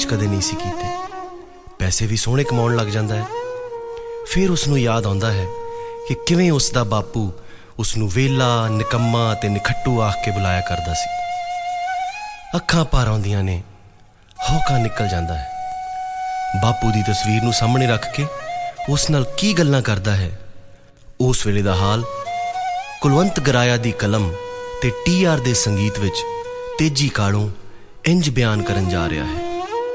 ਕਦੇ ਨਹੀਂ ਸੀ ਕੀਤੇ। ਪੈਸੇ ਵੀ ਸੋਹਣੇ ਕਮਾਉਣ ਲੱਗ ਜਾਂਦਾ ਹੈ। ਫਿਰ ਉਸਨੂੰ ਯਾਦ ਆਉਂਦਾ ਹੈ ਕਿ ਕਿਵੇਂ ਉਸ ਦਾ ਬਾਪੂ ਉਸਨੂੰ ਵਿਹਲਾ, ਨਿਕੰਮਾ ਅਤੇ ਨਿਖੱਟੂ ਆਖ ਕੇ ਬੁਲਾਇਆ ਕਰਦਾ ਸੀ। ਅੱਖਾਂ ਭਰ ਆਉਂਦੀਆਂ ਨੇ, ਹੌਕਾ ਨਿਕਲ ਜਾਂਦਾ ਹੈ। ਬਾਪੂ ਦੀ ਤਸਵੀਰ ਨੂੰ ਸਾਹਮਣੇ ਰੱਖ ਕੇ ਉਸ ਨਾਲ ਕੀ ਗੱਲਾਂ ਕਰਦਾ ਹੈ। ਉਸ ਵੇਲੇ ਦਾ ਹਾਲ ਕੁਲਵੰਤ ਗਰਾਇਆ ਦੀ ਕਲਮ ਤੇ TR ਦੇ ਸੰਗੀਤ ਵਿੱਚ ਤੇਜੀ ਕਾਲੋਂ ਇੰਜ ਬਿਆਨ ਕਰਨ ਜਾ ਰਿਹਾ ਹੈ।